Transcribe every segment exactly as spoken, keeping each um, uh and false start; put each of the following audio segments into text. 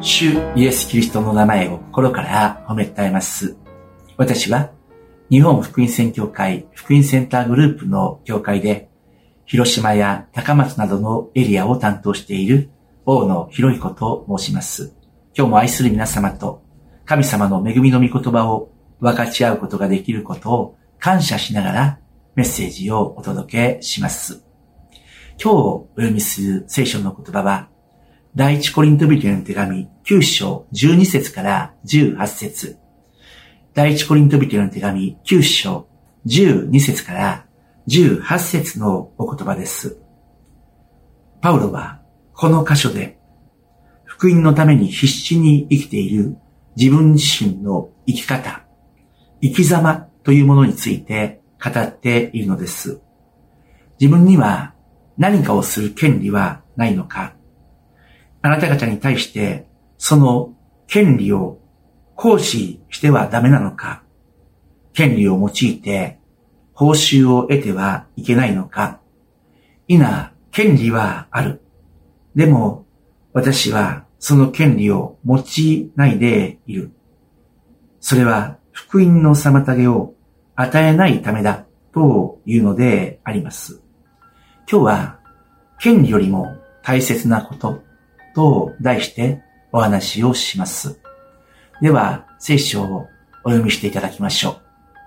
主イエス・キリストの名前を心から褒めたたえます。私は日本福音宣教会福音センターグループの教会で広島や高松などのエリアを担当している大野博彦と申します。今日も愛する皆様と神様の恵みの御言葉を分かち合うことができることを感謝しながらメッセージをお届けします。今日お読みする聖書の言葉は第一コリント人への手紙きゅう章じゅうに節からじゅうはち節。第一コリント人への手紙きゅう章じゅうに節からじゅうはち節のお言葉です。パウロはこの箇所で福音のために必死に生きている自分自身の生き方、生き様というものについて語っているのです。自分には何かをする権利はないのか、あなた方に対してその権利を行使してはダメなのか、権利を用いて報酬を得てはいけないのか、いな権利はある。でも私はその権利を用いないでいる。それは福音の妨げを与えないためだというのであります。今日は権利よりも大切なことと題してお話をします。では聖書をお読みしていただきましょう。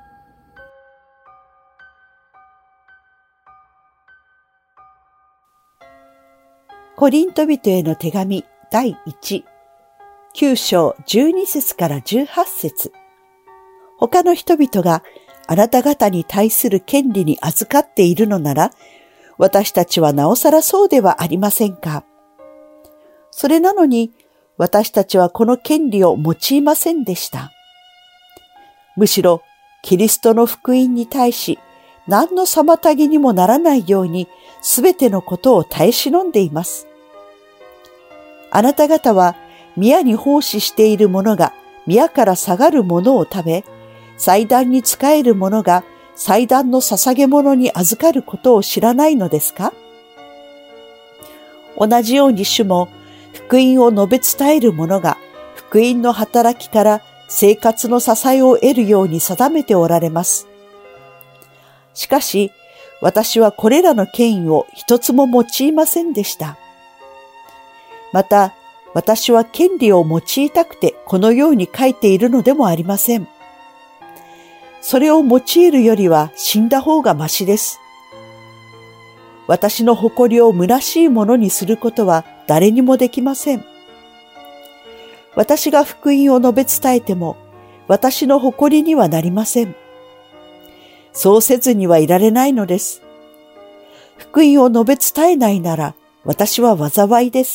コリント人への手紙第一、きゅう章じゅうに節からじゅうはち節。他の人々があなた方に対する権利に預かっているのなら、私たちはなおさらそうではありませんか。それなのに、私たちはこの権利を用いませんでした。むしろ、キリストの福音に対し、何の妨げにもならないように、すべてのことを耐え忍んでいます。あなた方は、宮に奉仕している者が宮から下がるものを食べ、祭壇に仕える者が祭壇の捧げ物に預かることを知らないのですか？同じように主も、福音を述べ伝える者が福音の働きから生活の支えを得るように定めておられます。しかし、私はこれらの権威を一つも用いませんでした。また、私は権利を用いたくてこのように書いているのでもありません。それを用いるよりは死んだ方がましです。私の誇りを虚しいものにすることは誰にもできません。私が福音を述べ伝えても、私の誇りにはなりません。そうせずにはいられないのです。福音を述べ伝えないなら、私は災いです。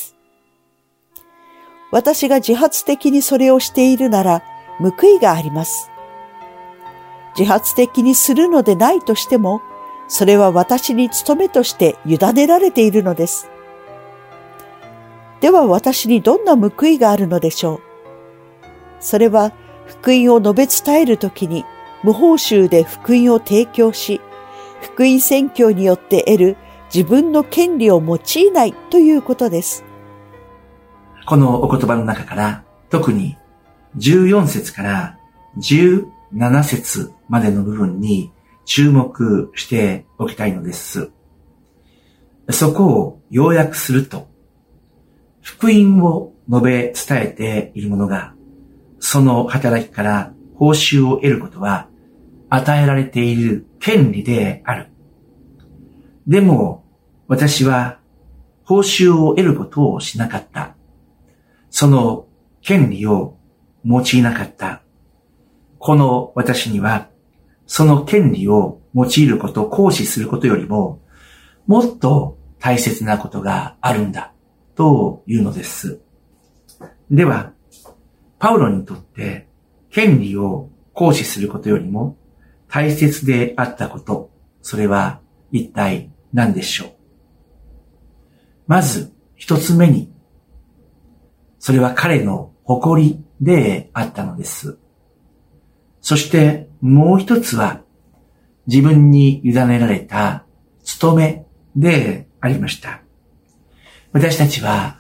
私が自発的にそれをしているなら、報いがあります。自発的にするのでないとしても、それは私に務めとして委ねられているのです。では私にどんな報いがあるのでしょう。それは福音を述べ伝えるときに無報酬で福音を提供し、福音宣教によって得る自分の権利を用いないということです。 このお言葉の中から特にじゅうよん節からじゅうなな節までの部分に注目しておきたいのです。そこを要約すると、福音を述べ伝えている者が、その働きから報酬を得ることは与えられている権利である。でも、私は報酬を得ることをしなかった。その権利を用いなかった。この私には、その権利を用いること、行使することよりも、もっと大切なことがあるんだ、というのです。では、パウロにとって、権利を行使することよりも、大切であったこと、それは一体何でしょう。まず、一つ目に、それは彼の誇りであったのです。そしてもう一つは自分に委ねられた務めでありました。私たちは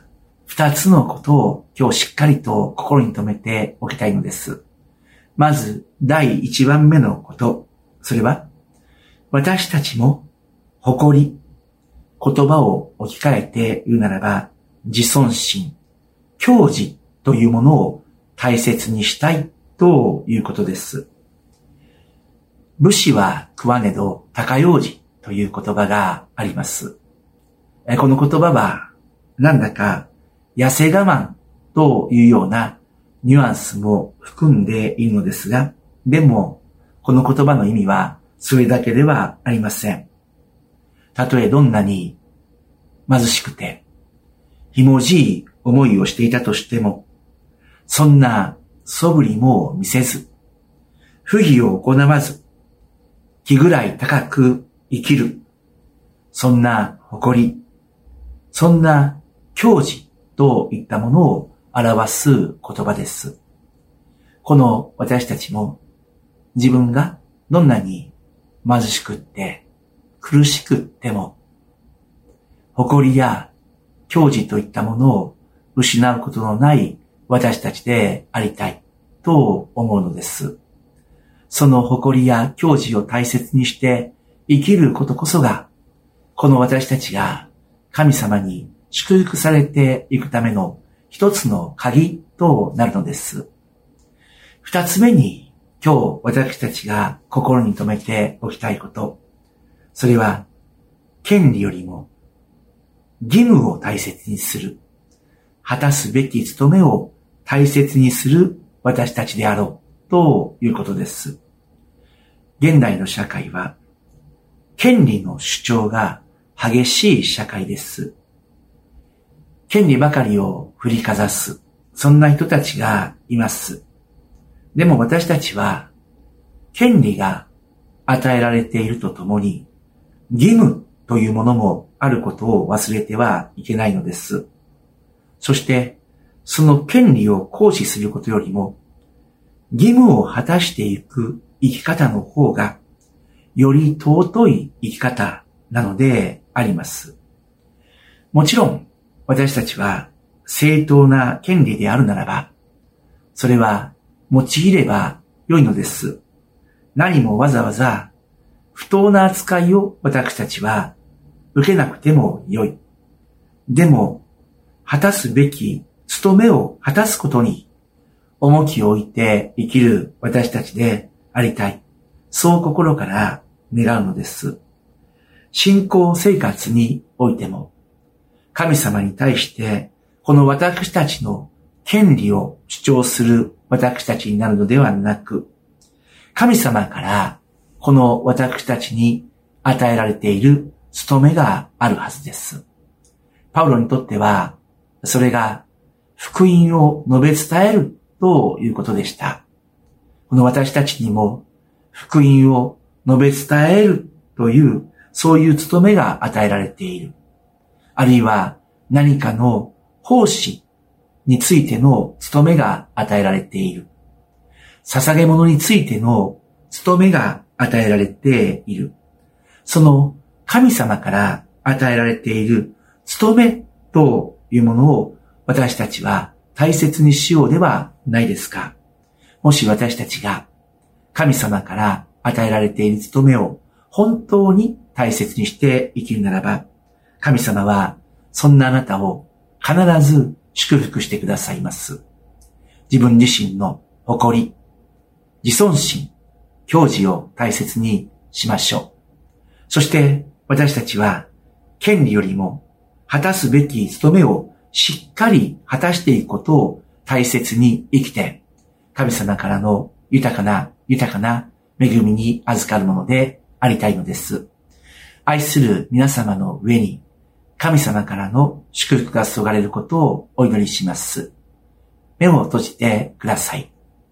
二つのことを今日しっかりと心に留めておきたいのです。まず、第一番目のこと。それは、私たちも誇り、言葉を置き換えて言うならば、自尊心、矜持というものを大切にしたいということです。武士は食わねど高用事という言葉があります。この言葉は、なんだか痩せ我慢というようなニュアンスも含んでいるのですが、でも、この言葉の意味はそれだけではありません。たとえどんなに貧しくて、ひもじい思いをしていたとしても、そんな素振りも見せず、不義を行わず、気ぐらい高く生きる、そんな誇り、そんな矜持といったものを表す言葉です。この私たちも自分がどんなに貧しくって苦しくっても誇りや矜持といったものを失うことのない私たちでありたいと思うのです。その誇りや矜持を大切にして生きることこそがこの私たちが神様に祝福されていくための一つの鍵となるのです。二つ目に今日私たちが心に留めておきたいこと。それは権利よりも義務を大切にする。果たすべき務めを大切にする私たちであろうということです。現代の社会は権利の主張が激しい社会です。権利ばかりを振りかざす、そんな人たちがいます。でも私たちは、権利が与えられているとともに、義務というものもあることを忘れてはいけないのです。そして、その権利を行使することよりも、義務を果たしていく生き方の方が、より尊い生き方なのであります。もちろん、私たちは正当な権利であるならば、それは用いれば良いのです。何もわざわざ不当な扱いを私たちは受けなくても良い。でも、果たすべき務めを果たすことに重きを置いて生きる私たちでありたい。そう心から願うのです。信仰生活においても、神様に対してこの私たちの権利を主張する私たちになるのではなく、神様からこの私たちに与えられている務めがあるはずです。パウロにとっては、それが福音を述べ伝えるということでした。この私たちにも福音を述べ伝えるという、そういう務めが与えられている。あるいは何かの奉仕についての務めが与えられている。捧げ物についての務めが与えられている。その神様から与えられている務めというものを私たちは大切にしようではないですか。もし私たちが神様から与えられている務めを本当に大切にして生きるならば、神様はそんなあなたを必ず祝福してくださいます。自分自身の誇り、自尊心、矜持を大切にしましょう。そして私たちは権利よりも果たすべき務めをしっかり果たしていくことを大切に生きて、神様からの豊かな豊かな恵みに預かるものでありたいのです。愛する皆様の上に神様からの祝福が注がれることをお祈りします。目を閉じてください。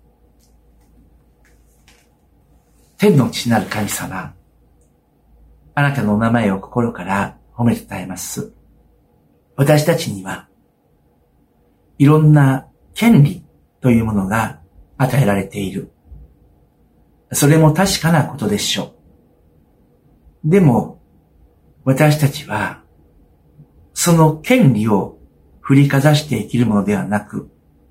天の父なる神様、あなたのお名前を心から褒めたたえます。私たちにはいろんな権利というものが与えられている。それも確かなことでしょう。でも、私たちはその権利を振りかざして生きるものではなく、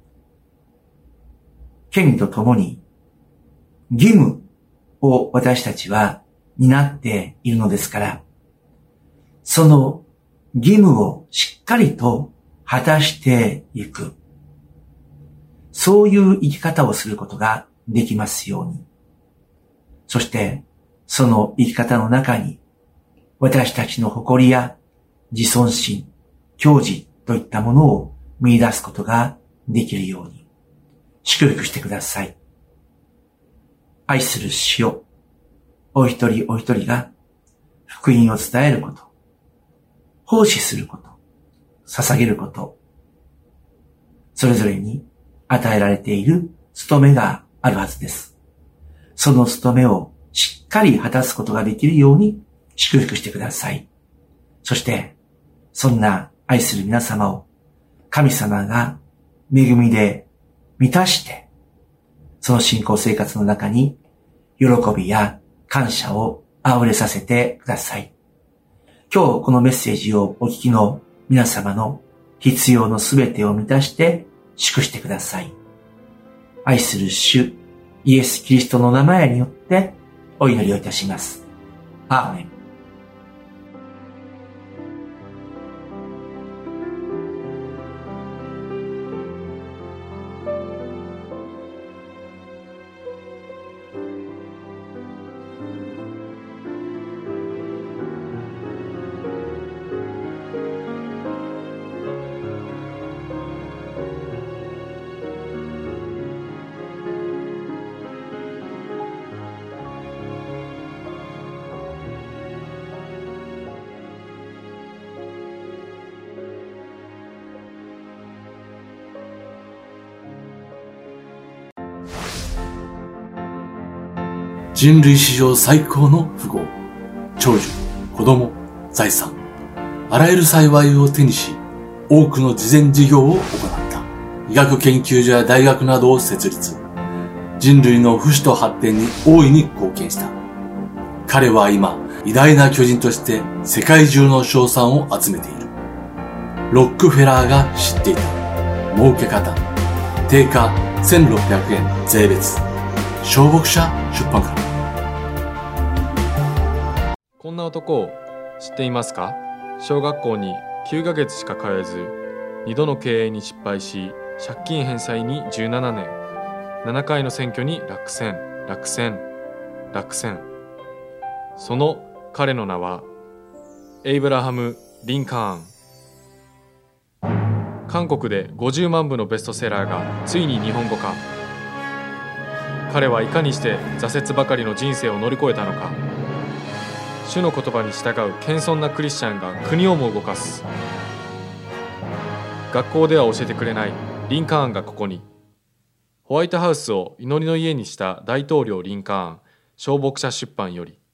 権利とともに義務を私たちは担っているのですから、その義務をしっかりと果たしていく。そういう生き方をすることができますように。そして、その生き方の中に、私たちの誇りや自尊心、矜持といったものを見出すことができるように、祝福してください。愛する主よ、お一人お一人が福音を伝えること、奉仕すること、捧げること、それぞれに与えられている務めがあるはずです。その務めをしっかり果たすことができるように祝福してください。そして、そんな愛する皆様を神様が恵みで満たして、その信仰生活の中に喜びや感謝を溢れさせてください。今日このメッセージをお聞きの皆様の必要のすべてを満たして祝してください。愛する主イエス・キリストの名前によってお祈りをいたします。アーメン。 人類史上最高の富豪、長寿、子供、財産、あらゆる幸いを手にし、多くの慈善事業を行った。医学研究所や大学などを設立。人類の不死と発展に大いに貢献した。彼は今、偉大な巨人として世界中の称賛を集めている。ロックフェラーが知っていた。儲け方。定価せんろっぴゃくえん税別。小牧者出版から。 こんな男を知っていますか？小学校にきゅうかげつしか通えず、にどの経営に失敗し、借金返済にじゅうななねん、ななかいの選挙に落選、落選、落選。その彼の名は、エイブラハム・リンカーン。韓国でごじゅうまんぶのベストセラーがついに日本語化。彼はいかにして挫折ばかりの人生を乗り越えたのか。主の言葉に従う謙遜なクリスチャンが国をも動かす。学校では教えてくれないリンカーンがここに。ホワイトハウスを祈りの家にした大統領リンカーン、小牧者出版より。